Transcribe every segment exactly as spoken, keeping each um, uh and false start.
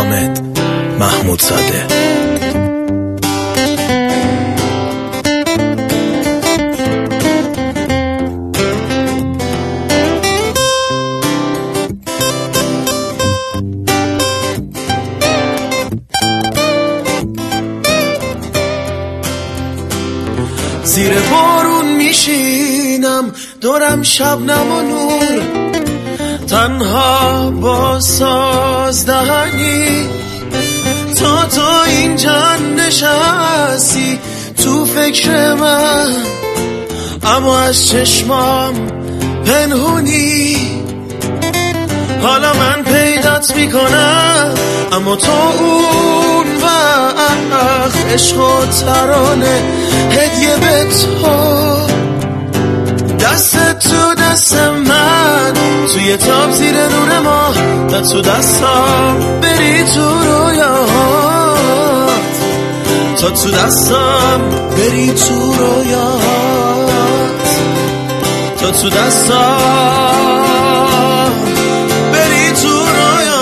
حامد محمودزاده. زیر بارون میشینم دورم شبنم و نور، تنها با سازدهنی تا تو اینجا نشستی تو فکر من، اما از چشمام پنهونی. حالا من پیدات میکنم اما تو اون وقت عشق و ترانه هدیه به تو، دست تو دست من توی تاب زیر نور ماه، تا تو دستام بری تو رویات، تا تو دستام بری تو رویات، تا تو دستام بری تو رویات.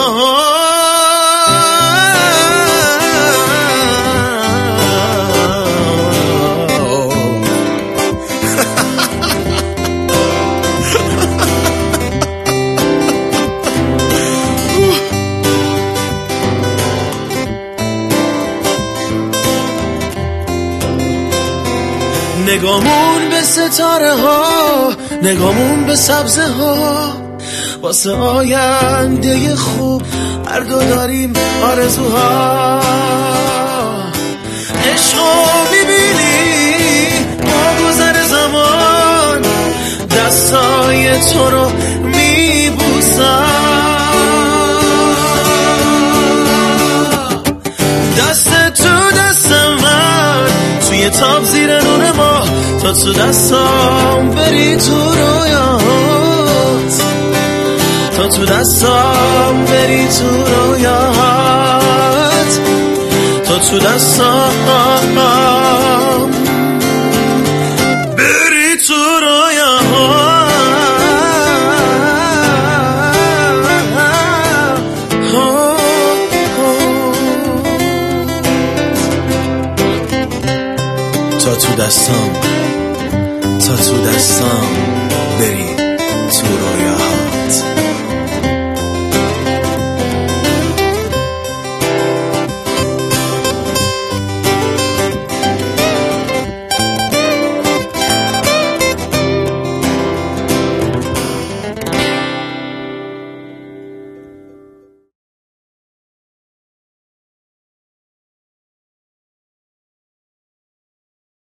نگامون به ستاره ها، نگامون به سبزه ها، واسه آینده خوب هر دو داریم آرزوها. عشقو میبینی با گذر زمان، دستای تو رو میبوسم، دست تو دست من توی تاب زیر نور ماه، تا تو دستام بری تو رویات، تا تو دستام بری تو رویات، تا تو دستام بری تو رویات. تا تو دستام، تا تو دستام بری تو رویات.